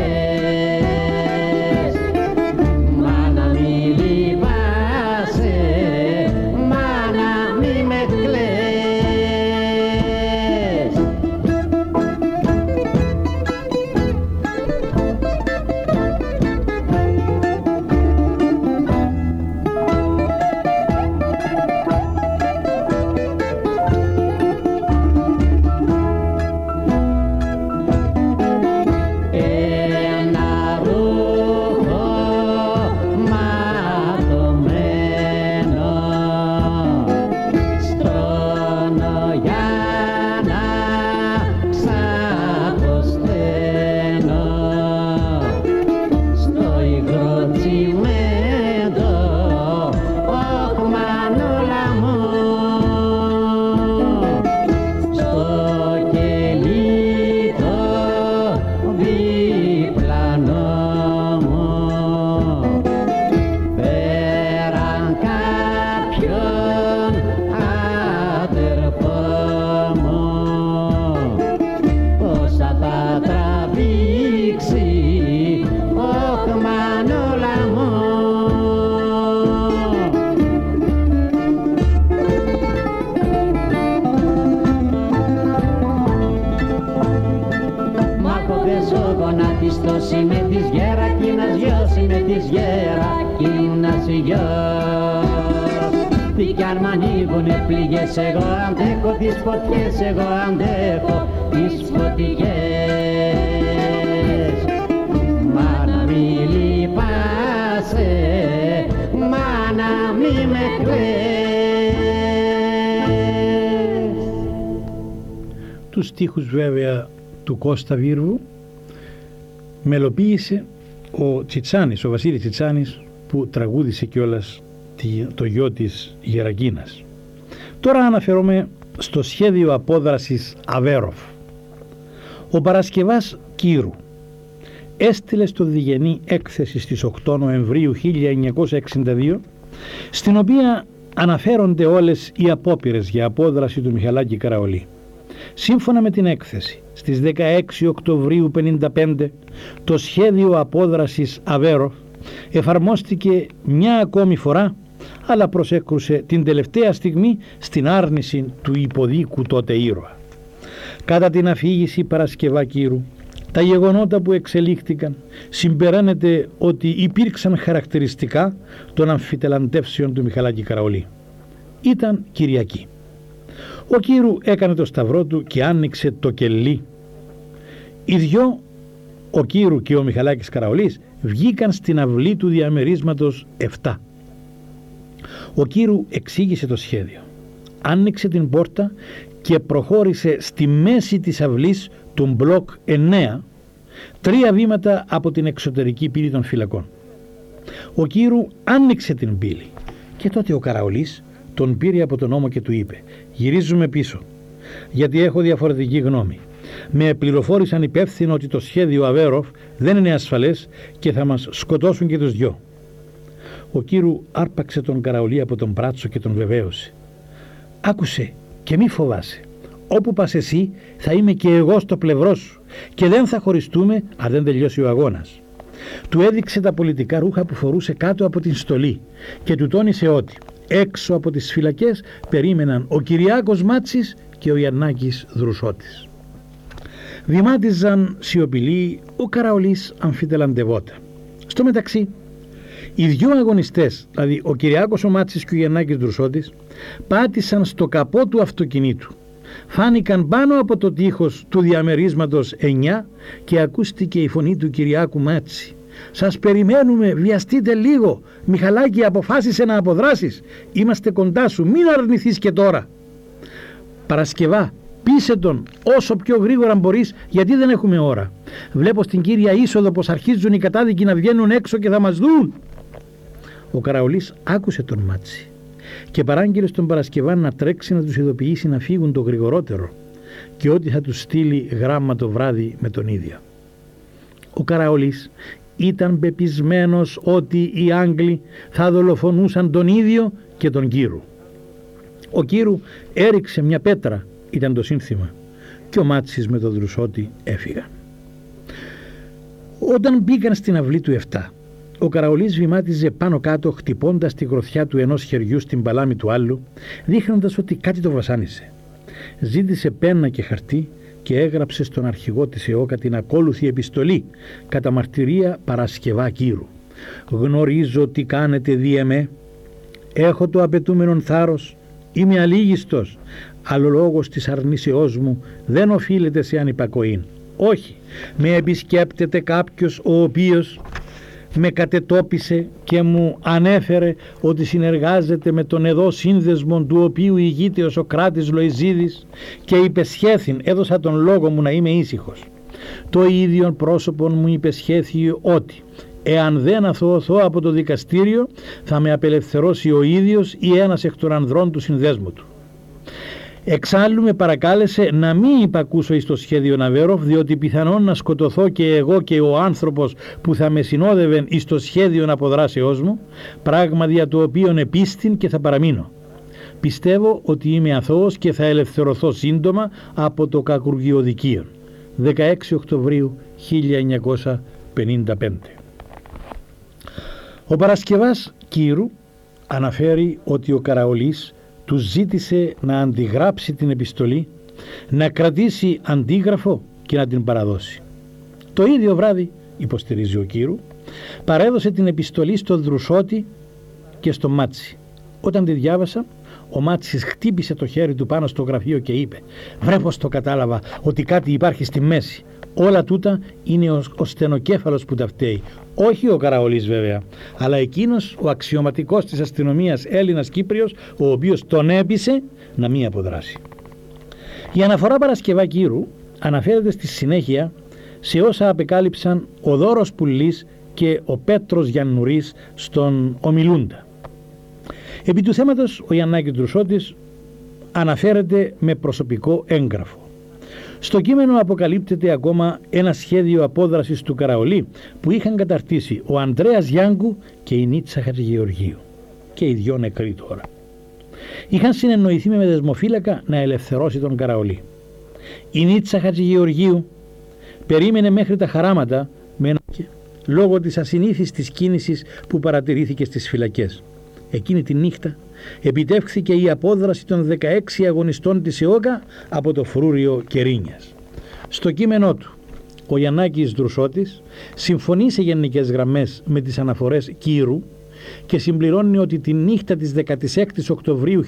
Μάνα μη λυπάσαι, μάνα μη με κλαις. Είμαι της Γερακίνας γιος, είμαι της Γερακίνας γιος. Τι κι αν μ' ανοίγουνε πληγές, εγώ αντέχω τις φωτιές, εγώ αντέχω τις φωτικές. Μάνα μη λυπάσαι, μάνα μη με κλαις. Τους στίχους βέβαια του Κώστα Βίρβου μελοποίησε ο Τσιτσάνης, ο Βασίλης Τσιτσάνης, που τραγούδισε κιόλας το γιο της Γερακίνας. Τώρα αναφερόμαι στο σχέδιο απόδρασης Αβέροφ. Ο Παρασκευάς Κύρου έστειλε στο Διγενή έκθεση στις 8 Νοεμβρίου 1962, στην οποία αναφέρονται όλες οι απόπειρες για απόδραση του Μιχαλάκη Καραολή. Σύμφωνα με την έκθεση, στις 16 Οκτωβρίου 1955 το σχέδιο απόδρασης Αβέροφ εφαρμόστηκε μια ακόμη φορά, αλλά προσέκρουσε την τελευταία στιγμή στην άρνηση του υποδίκου τότε ήρωα. Κατά την αφήγηση Παρασκευά Κύρου, τα γεγονότα που εξελίχθηκαν συμπεραίνεται ότι υπήρξαν χαρακτηριστικά των αμφιτελαντεύσεων του Μιχαλάκη Καραολή. Ήταν Κυριακή. Ο Κύρου έκανε το σταυρό του και άνοιξε το κελί. Οι δυο, ο Κύρου και ο Μιχαλάκης Καραολής, βγήκαν στην αυλή του διαμερίσματος 7. Ο Κύρου εξήγησε το σχέδιο. Άνοιξε την πόρτα και προχώρησε στη μέση της αυλής του μπλοκ 9, 3 βήματα από την εξωτερική πύλη των φυλακών. Ο Κύρου άνοιξε την πύλη και τότε ο Καραολής τον πήρε από τον ώμο και του είπε: «Γυρίζουμε πίσω, γιατί έχω διαφορετική γνώμη. Με πληροφόρησαν υπεύθυνο ότι το σχέδιο Αβέροφ δεν είναι ασφαλές και θα μας σκοτώσουν και τους δυο». Ο Κύρου άρπαξε τον Καραολή από τον μπράτσο και τον βεβαίωσε: «Άκουσε και μη φοβάσαι. Όπου πας εσύ θα είμαι και εγώ στο πλευρό σου και δεν θα χωριστούμε αν δεν τελειώσει ο αγώνας». Του έδειξε τα πολιτικά ρούχα που φορούσε κάτω από την στολή και του τόνισε ότι έξω από τις φυλακές περίμεναν ο Κυριάκος Μάτσης και ο Γιαννάκης Δρουσότης. Βημάτιζαν σιωπηλοί, ο Καραολής αμφιτελαντευόταν. Στο μεταξύ, οι δυο αγωνιστές, δηλαδή ο Κυριάκος ο Μάτσης και ο Γιαννάκης Δρουσότης, πάτησαν στο καπό του αυτοκινήτου. Φάνηκαν πάνω από το τείχος του διαμερίσματος 9 και ακούστηκε η φωνή του Κυριάκου Μάτση: «Σας περιμένουμε, βιαστείτε λίγο. Μιχαλάκη, αποφάσισε να αποδράσεις. Είμαστε κοντά σου, μην αρνηθείς και τώρα». «Παρασκευά, πείσε τον όσο πιο γρήγορα μπορείς, γιατί δεν έχουμε ώρα. Βλέπω στην κύρια είσοδο πως αρχίζουν οι κατάδικοι να βγαίνουν έξω και θα μας δουν». Ο Καραολής άκουσε τον Μάτση και παράγγειλε στον Παρασκευά να τρέξει να τους ειδοποιήσει να φύγουν το γρηγορότερο και ότι θα τους στείλει γράμμα το βράδυ με τον ίδιο. Ο Καραολής ήταν πεπισμένος ότι οι Άγγλοι θα δολοφονούσαν τον ίδιο και τον Κύρου. Ο Κύρου έριξε μια πέτρα, ήταν το σύνθημα, και ο Μάτσης με τον Δρουσότη έφυγαν. Όταν μπήκαν στην αυλή του 7, ο Καραολής βημάτιζε πάνω κάτω, χτυπώντας τη γροθιά του ενός χεριού στην παλάμη του άλλου, δείχνοντας ότι κάτι το βασάνισε. Ζήτησε πένα και χαρτί και έγραψε στον αρχηγό της ΕΟΚΑ την ακόλουθη επιστολή, κατά μαρτυρία Παρασκευά Κύρου. «Γνωρίζω τι κάνετε δι' εμέ, έχω το απαιτούμενον θάρρος, είμαι αλήγιστος, αλλά ο λόγος της αρνήσεώς μου δεν οφείλεται σε ανυπακοήν. Όχι, με επισκέπτεται κάποιος ο οποίος με κατετόπισε και μου ανέφερε ότι συνεργάζεται με τον εδώ σύνδεσμο του οποίου ηγείται ο Σωκράτης Λοϊζίδης και υπεσχέθην, έδωσα τον λόγο μου να είμαι ήσυχος. Το ίδιο πρόσωπο μου υπεσχέθη ότι εάν δεν αθωωθώ από το δικαστήριο θα με απελευθερώσει ο ίδιος ή ένας εκ των ανδρών του συνδέσμου του. Εξάλλου με παρακάλεσε να μην υπακούσω εις το σχέδιο Ναβέροφ, διότι πιθανόν να σκοτωθώ και εγώ και ο άνθρωπος που θα με συνόδευεν εις το σχέδιο αποδράσεώς μου, πράγμα δια το οποίον επίστην και θα παραμείνω. Πιστεύω ότι είμαι αθώος και θα ελευθερωθώ σύντομα από το κακουργιοδικείο. 16 Οκτωβρίου 1955. Ο Παρασκευάς Κύρου αναφέρει ότι ο Καραολής τους ζήτησε να αντιγράψει την επιστολή, να κρατήσει αντίγραφο και να την παραδώσει. Το ίδιο βράδυ, υποστηρίζει ο Κύρου, παρέδωσε την επιστολή στον Δρουσότη και στο Μάτσι. Όταν τη διάβασα, ο Μάτσης χτύπησε το χέρι του πάνω στο γραφείο και είπε «Βρε πως το κατάλαβα ότι κάτι υπάρχει στη μέση. Όλα τούτα είναι ο στενοκέφαλος που τα φταίει. Όχι ο Καραολής βέβαια, αλλά εκείνος ο αξιωματικός της αστυνομίας Έλληνας Κύπριος, ο οποίος τον έπεισε να μην αποδράσει». Η αναφορά Παρασκευά Κύρου αναφέρεται στη συνέχεια σε όσα απεκάλυψαν ο Δώρος Πουλής και ο Πέτρος Γιαννουρής στον ομιλούντα. Επί του θέματος ο Γιαννάκης Δρουσότης αναφέρεται με προσωπικό έγγραφο. Στο κείμενο αποκαλύπτεται ακόμα ένα σχέδιο απόδρασης του Καραολή που είχαν καταρτήσει ο Ανδρέας Γιάνγκου και η Νίτσα Χατζηγεωργίου, και οι δυο νεκροί τώρα. Είχαν συνεννοηθεί με δεσμοφύλακα να ελευθερώσει τον Καραολή. Η Νίτσα Χατζηγεωργίου περίμενε μέχρι τα χαράματα λόγω της ασυνήθιστης κίνησης που παρατηρήθηκε στις φυλακές. Εκείνη τη νύχτα επιτεύχθηκε η απόδραση των 16 αγωνιστών της ΕΟΚΑ από το φρούριο Κερίνιας. Στο κείμενό του, ο Γιαννάκης Δρουσότης συμφωνεί σε γενικές γραμμές με τις αναφορές Κύρου και συμπληρώνει ότι τη νύχτα της 16ης Οκτωβρίου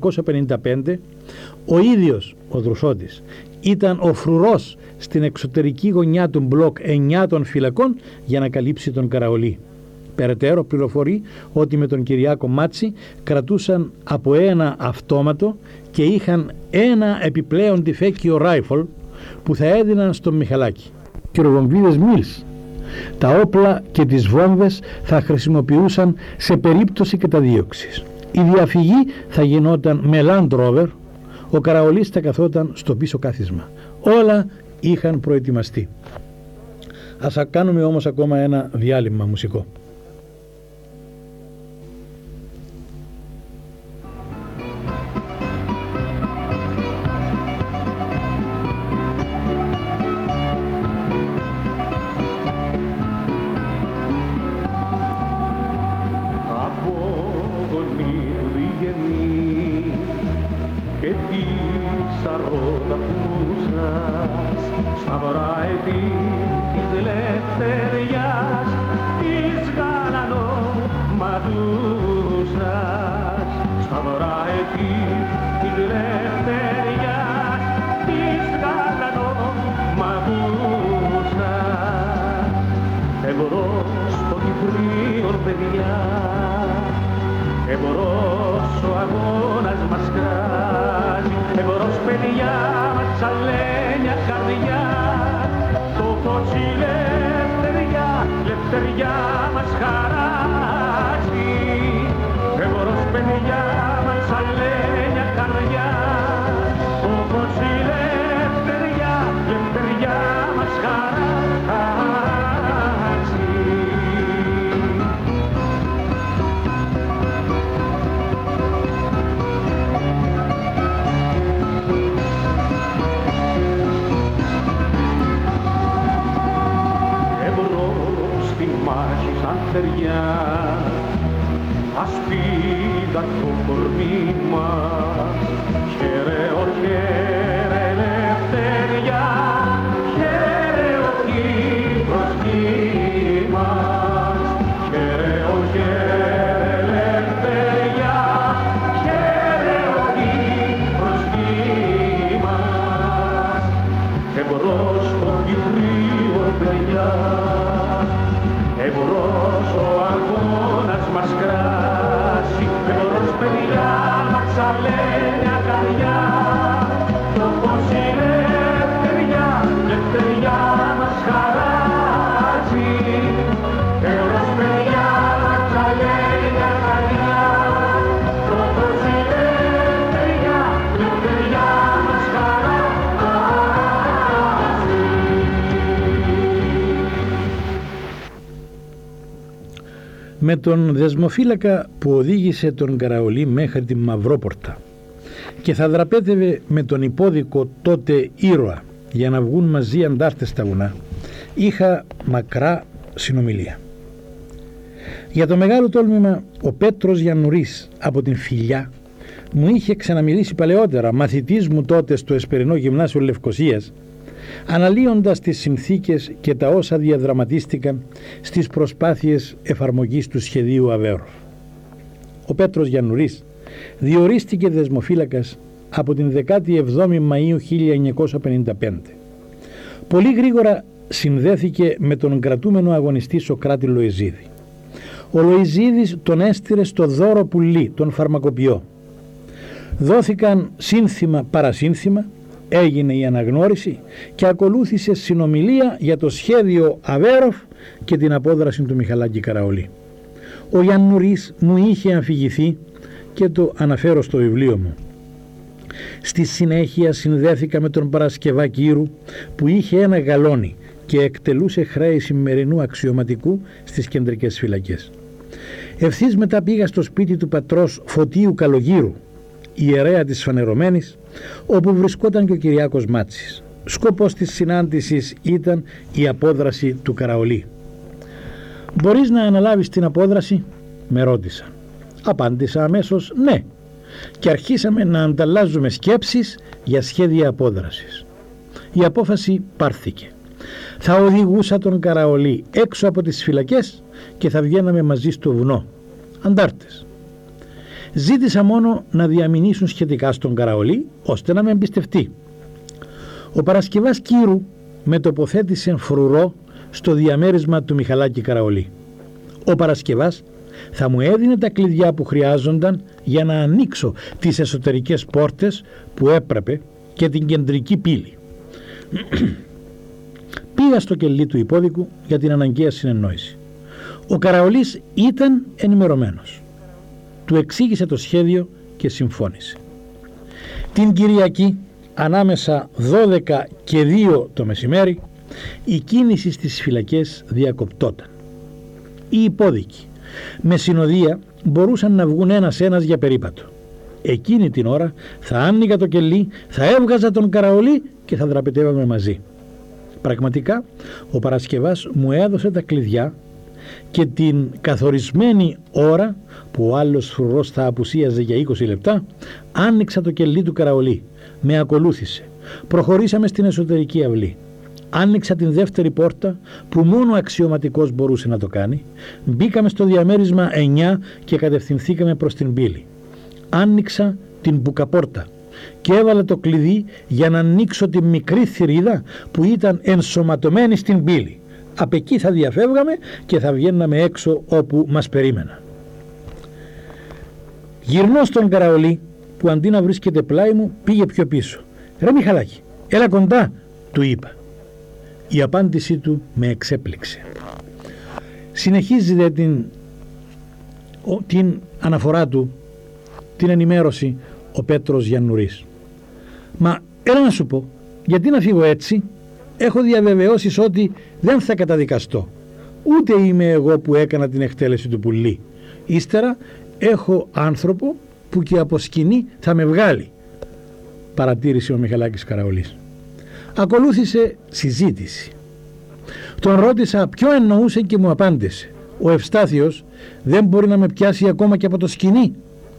1955 ο ίδιος ο Δρουσότης ήταν ο φρουρός στην εξωτερική γωνιά του μπλοκ 9 των φυλακών για να καλύψει τον Καραολή. Περαιτέρω πληροφορεί ότι με τον Κυριάκο Μάτση κρατούσαν από ένα αυτόματο και είχαν ένα επιπλέον τυφέκιο ράιφολ που θα έδιναν στον Μιχαλάκη. Χειροβομβίδες Μίλς. Τα όπλα και τις βόμβες θα χρησιμοποιούσαν σε περίπτωση καταδίωξης. Η διαφυγή θα γινόταν με Land Rover, ο Καραολής θα καθόταν στο πίσω κάθισμα. Όλα είχαν προετοιμαστεί. Ας κάνουμε όμως ακόμα ένα διάλειμμα μουσικό. νυχτεριά, ασπίδα το κορμί μας. Χαίρε, ο χαίρε ελευθεριά, χαίρε ο Κύπρος γη μας. Χαίρε, ο χαίρε ελευθεριά, χαίρε ο Κύπρος γη μας. Εμπρός το Κυπρίο παιδιά, εμπρός ο αγώνας μας κράσει, εμπρός παιδιά να ξαλένια καρδιά, το φως η ελευθεριά μας χαράζει, εμπρός παιδιά να ξαλένια καρδιά, το φως η ελευθεριά μας χαράζει. Με τον δεσμοφύλακα που οδήγησε τον Καραολί μέχρι τη Μαυρόπορτα και θα δραπέτευε με τον υπόδικο τότε ήρωα για να βγουν μαζί αντάρτες στα βουνά, είχα μακρά συνομιλία. Για το μεγάλο τόλμημα ο Πέτρος Γιαννουρής από την Φιλιά μου είχε ξαναμιλήσει παλαιότερα, μαθητής μου τότε στο Εσπερινό Γυμνάσιο Λευκωσίας, αναλύοντας τις συνθήκες και τα όσα διαδραματίστηκαν στις προσπάθειες εφαρμογής του σχεδίου Αβέροφ. Ο Πέτρος Γιαννουρής διορίστηκε δεσμοφύλακας από την 17η Μαΐου 1955. Πολύ γρήγορα συνδέθηκε με τον κρατούμενο αγωνιστή Σωκράτη Λοεζίδη. Ο Λοεζίδης τον έστειλε στο δώρο πουλί, τον φαρμακοποιό. Δόθηκαν σύνθημα παρασύνθημα, έγινε η αναγνώριση και ακολούθησε συνομιλία για το σχέδιο Αβέροφ και την απόδραση του Μιχαλάκη Καραολί. Ο Γιαννουρής μου είχε αμφηγηθεί και το αναφέρω στο βιβλίο μου. Στη συνέχεια συνδέθηκα με τον Παρασκευά Κύρου που είχε ένα γαλόνι και εκτελούσε χρέη σημερινού αξιωματικού στις κεντρικές φυλακές. Ευθύς μετά πήγα στο σπίτι του πατρός Φωτίου Καλογύρου, ιερέα της Φανερωμένης, όπου βρισκόταν και ο Κυριάκος Μάτσης. Σκοπός της συνάντησης ήταν η απόδραση του Καραολί. «Μπορείς να αναλάβεις την απόδραση?» με ρώτησαν. Απάντησα αμέσως ναι και αρχίσαμε να ανταλλάζουμε σκέψεις για σχέδια απόδρασης. Η απόφαση πάρθηκε. Θα οδηγούσα τον Καραολί έξω από τις φυλακές και θα βγαίναμε μαζί στο βουνό, αντάρτες. Ζήτησα μόνο να διαμηνήσουν σχετικά στον Καραολί ώστε να με εμπιστευτεί. Ο Παρασκευάς Κύρου με τοποθέτησε φρουρό στο διαμέρισμα του Μιχαλάκη Καραολί. Ο Παρασκευάς θα μου έδινε τα κλειδιά που χρειάζονταν για να ανοίξω τις εσωτερικές πόρτες που έπρεπε και την κεντρική πύλη. Πήγα στο κελί του υπόδικου για την αναγκαία συνεννόηση. Ο Καραολής ήταν ενημερωμένος. Του εξήγησε το σχέδιο και συμφώνησε. Την Κυριακή ανάμεσα 12 και 2 το μεσημέρι η κίνηση στις φυλακές διακοπτόταν. Οι υπόδικοι με συνοδεία μπορούσαν να βγουν ένας-ένας για περίπατο. Εκείνη την ώρα θα άνοιγα το κελί, θα έβγαζα τον Καραολί και θα δραπετεύαμε μαζί. Πραγματικά ο Παρασκευάς μου έδωσε τα κλειδιά και την καθορισμένη ώρα που ο άλλος φρουρός θα απουσίαζε για 20 λεπτά άνοιξα το κελί του Καραολί. Με ακολούθησε. Προχωρήσαμε στην εσωτερική αυλή. Άνοιξα την δεύτερη πόρτα που μόνο αξιωματικός μπορούσε να το κάνει. Μπήκαμε στο διαμέρισμα 9 και κατευθυνθήκαμε προς την πύλη. Άνοιξα την μπουκαπόρτα και έβαλα το κλειδί για να ανοίξω τη μικρή θηρίδα που ήταν ενσωματωμένη στην πύλη. Απ' εκεί θα διαφεύγαμε και θα βγαίναμε έξω όπου μας περίμενα. Γυρνώ στον Καραολί που αντί να βρίσκεται πλάι μου πήγε πιο πίσω. «Ρε Μιχαλάκη, έλα κοντά», του είπα. Η απάντησή του με εξέπληξε. Συνεχίζει την αναφορά του, την ενημέρωση ο Πέτρος Γιαννουρής. «Μα έλα να σου πω, γιατί να φύγω έτσι? Έχω διαβεβαιώσεις ότι δεν θα καταδικαστώ. Ούτε είμαι εγώ που έκανα την εκτέλεση του πουλί. Ύστερα έχω άνθρωπο που και από σκηνή θα με βγάλει», παρατήρησε ο Μιχαλάκης Καραολής. Ακολούθησε συζήτηση. Τον ρώτησα ποιο εννοούσε και μου απάντησε Ο Ευστάθιος δεν μπορεί να με πιάσει ακόμα και από το σκοινί.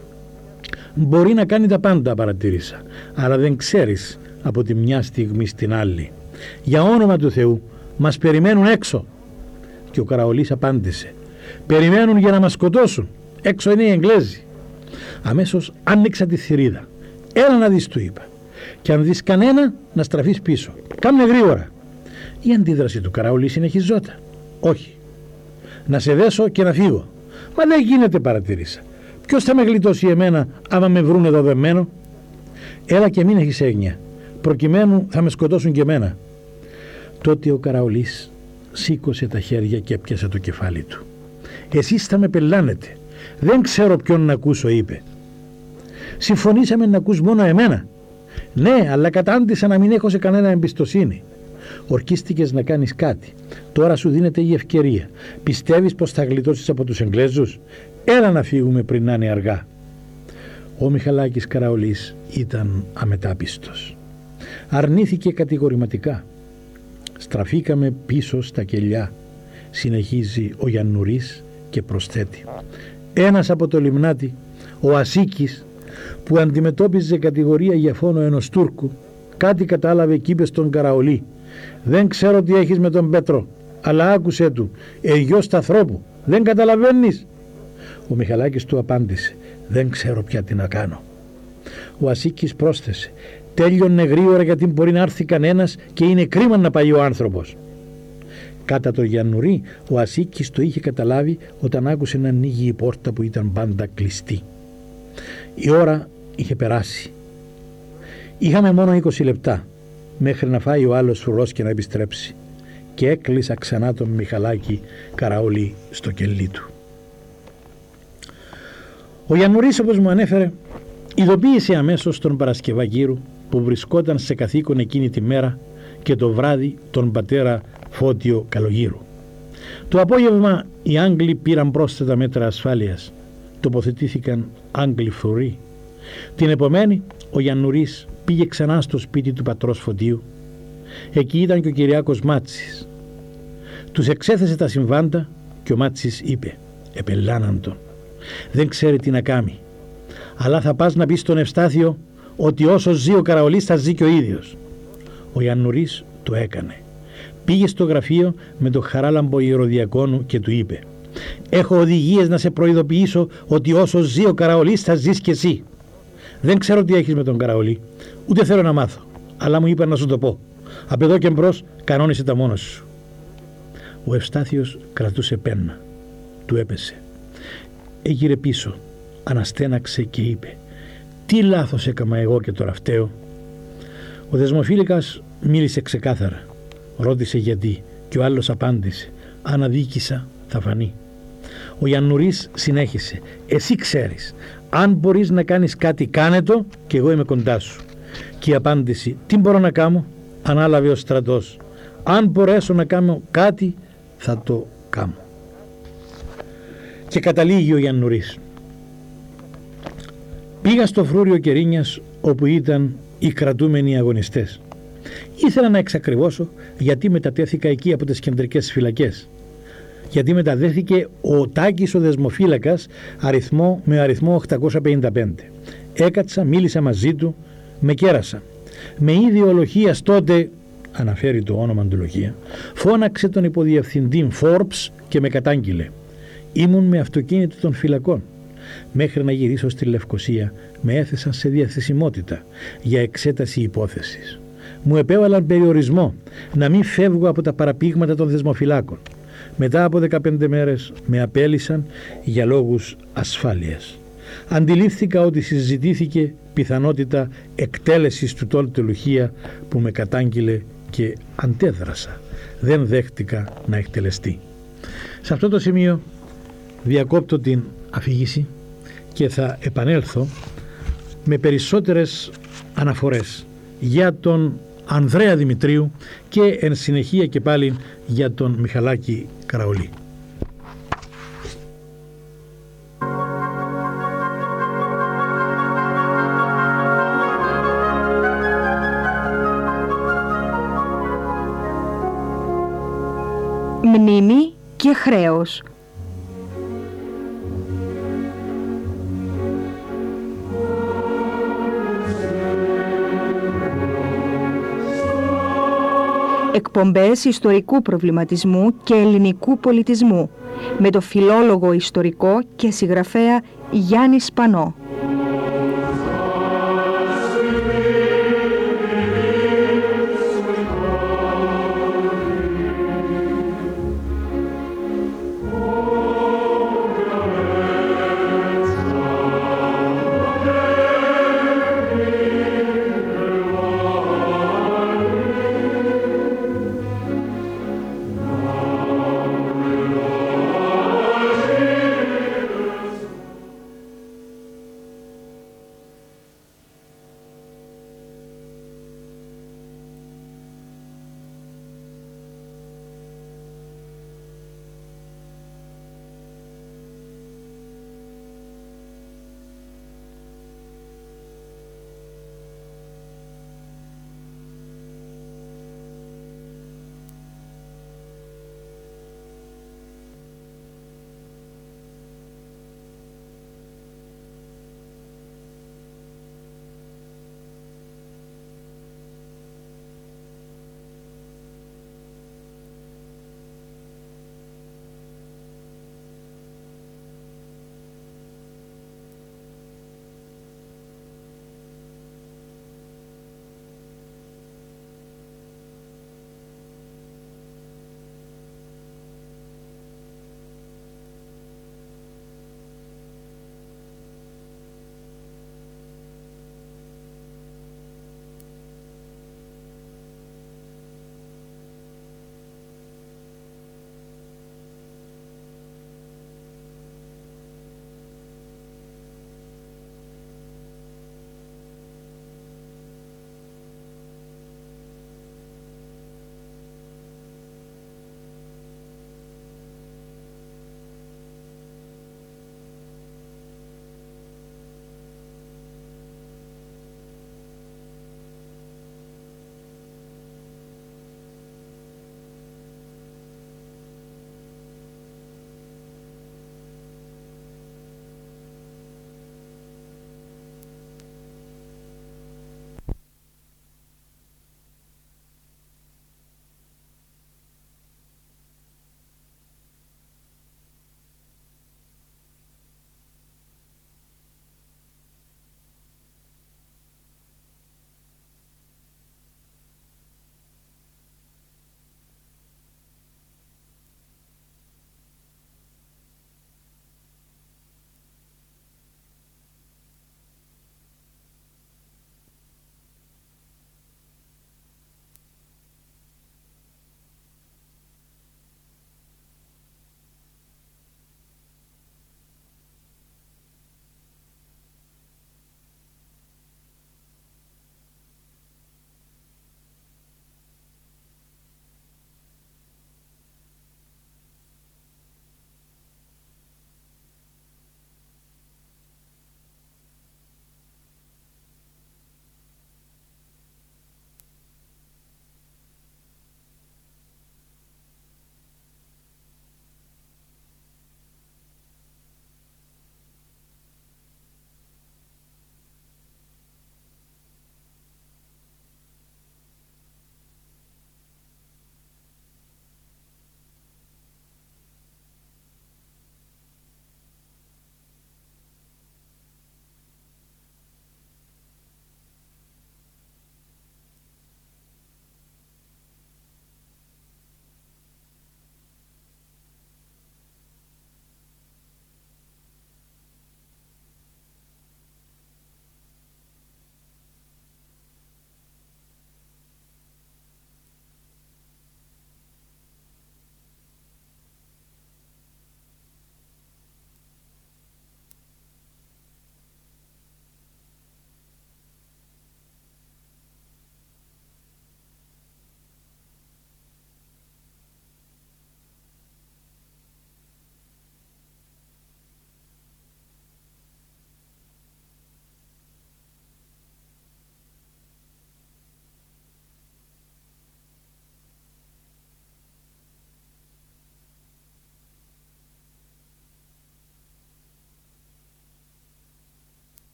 Μπορεί να κάνει τα πάντα, παρατήρησα, αλλά δεν ξέρεις από τη μια στιγμή στην άλλη. Για όνομα του Θεού, μας περιμένουν έξω. Και ο Καραολής απάντησε, περιμένουν για να μας σκοτώσουν. Έξω είναι οι Εγγλέζοι. Αμέσως άνοιξα τη θηρίδα. Έλα να δεις, του είπα. Και αν δεις κανένα, να στραφείς πίσω. Κάμνε γρήγορα. Η αντίδραση του Καραολή συνεχιζόταν. Όχι. Να σε δέσω και να φύγω. Μα δεν γίνεται, παρατήρησα. Ποιος θα με γλιτώσει εμένα άμα με βρούνε εδώ δεμένο? Έλα και μην έχεις έγνοια. Προκειμένου θα με σκοτώσουν και εμένα. Τότε ο Καραολής σήκωσε τα χέρια και έπιασε το κεφάλι του. Εσείς θα με πελάνετε. Δεν ξέρω ποιον να ακούσω, είπε. Συμφωνήσαμε να ακούς μόνο εμένα. Ναι, αλλά κατάντησα να μην έχω σε κανένα εμπιστοσύνη. Ορκίστηκες να κάνεις κάτι. Τώρα σου δίνεται η ευκαιρία. Πιστεύεις πως θα γλιτώσεις από τους Εγγλέζους? Έλα να φύγουμε πριν να είναι αργά. Ο Μιχαλάκης Καραολής ήταν αμετάπιστος. Αρνήθηκε κατηγορηματικά. Στραφήκαμε πίσω στα κελιά, συνεχίζει ο Γιαννουρής και προσθέτει. Ένας από το λιμνάτι, ο Ασίκης, που αντιμετώπιζε κατηγορία για φόνο ενός Τούρκου, κάτι κατάλαβε και είπε στον Καραολή, δεν ξέρω τι έχεις με τον Πέτρο, αλλά άκουσέ του, γιος ταθρόπου, δεν καταλαβαίνεις? Ο Μιχαλάκης του απάντησε, δεν ξέρω πια τι να κάνω. Ο Ασίκης πρόσθεσε, τέλειωνε γρήγορα γιατί μπορεί να έρθει κανένας και είναι κρίμα να πάει ο άνθρωπος. Κατά το Γιαννουρί, ο Ασίκης το είχε καταλάβει όταν άκουσε να ανοίγει η πόρτα που ήταν πάντα κλειστή. Η ώρα είχε περάσει. Είχαμε μόνο 20 λεπτά μέχρι να φάει ο άλλος φρουρός και να επιστρέψει, και έκλεισα ξανά τον Μιχαλάκη Καραολή στο κελί του. Ο Γιαννουρής, όπως μου ανέφερε, ειδοποίησε αμέσως τον Παρασκευαγύρου που βρισκόταν σε καθήκον εκείνη τη μέρα και το βράδυ τον πατέρα Φώτιο Καλογύρου. Το απόγευμα οι Άγγλοι πήραν πρόσθετα μέτρα ασφάλειας. Τοποθετήθηκαν Άγγλοι φρουροί. Την επομένη ο Γιαννουρής πήγε ξανά στο σπίτι του πατρός Φωτίου. Εκεί ήταν και ο Κυριάκος Μάτσης. Τους εξέθεσε τα συμβάντα και ο Μάτσης είπε, επελάναν τον. Δεν ξέρει τι να κάνει. Αλλά θα πας να πεις στον Ευστάθιο ότι όσο ζει ο Καραολής θα ζει και ο ίδιος. Ο Γιαννουρής το έκανε. Πήγε στο γραφείο με τον Χαράλαμπο Ιεροδιακόνου και του είπε, έχω οδηγίες να σε προειδοποιήσω ότι όσο ζει ο Καραολής θα ζεις και εσύ. Δεν ξέρω τι έχεις με τον Καραολή, ούτε θέλω να μάθω, αλλά μου είπαν να σου το πω. Απ' εδώ και μπρος κανόνισε τα μόνος σου. Ο Ευστάθιος κρατούσε πένα. Του έπεσε. Έγειρε πίσω, αναστέναξε και είπε, τι λάθος έκαμα εγώ και τώρα φταίω? Ο δεσμοφύλικας μίλησε ξεκάθαρα. Ρώτησε γιατί και ο άλλος απάντησε, αν αδίκησα θα φανεί. Ο Γιαννουρής συνέχισε, εσύ ξέρεις, αν μπορείς να κάνεις κάτι κάνε το και εγώ είμαι κοντά σου. Και η απάντηση, τι μπορώ να κάνω? Ανάλαβε ο στρατός, αν μπορέσω να κάνω κάτι θα το κάνω. Και καταλήγει ο Γιαννουρής. Πήγα στο φρούριο Κερίνιας όπου ήταν οι κρατούμενοι αγωνιστές. Ήθελα να εξακριβώσω γιατί μετατέθηκα εκεί από τις κεντρικές φυλακές. Γιατί μεταδέθηκε ο Τάκης ο δεσμοφύλακας με αριθμό 855. Έκατσα, μίλησα μαζί του, με κέρασαν. Με ίδιο ολογίας τότε, αναφέρει το όνομα του λογία, φώναξε τον υποδιευθυντή Forbes και με κατάγγειλε. Ήμουν με αυτοκίνητο των φυλακών. Μέχρι να γυρίσω στη Λευκοσία με έθεσαν σε διαθεσιμότητα για εξέταση υπόθεσης. Μου επέβαλαν περιορισμό να μην φεύγω από τα παραπήγματα των δεσμοφυλάκων. Μετά από 15 μέρες με απέλυσαν για λόγους ασφάλειας. Αντιλήφθηκα ότι συζητήθηκε πιθανότητα εκτέλεσης του τότε λουχία που με κατάγγειλε και αντέδρασα. Δεν δέχτηκα να εκτελεστεί. Σε αυτό το σημείο διακόπτω την αφήγηση και θα επανέλθω με περισσότερες αναφορές για τον Ανδρέα Δημητρίου και εν συνεχεία και πάλι για τον Μιχαλάκη Καραολή. Μνήμη και χρέος. Εκπομπές ιστορικού προβληματισμού και ελληνικού πολιτισμού με το φιλόλογο, ιστορικό και συγγραφέα Γιάννη Σπανό.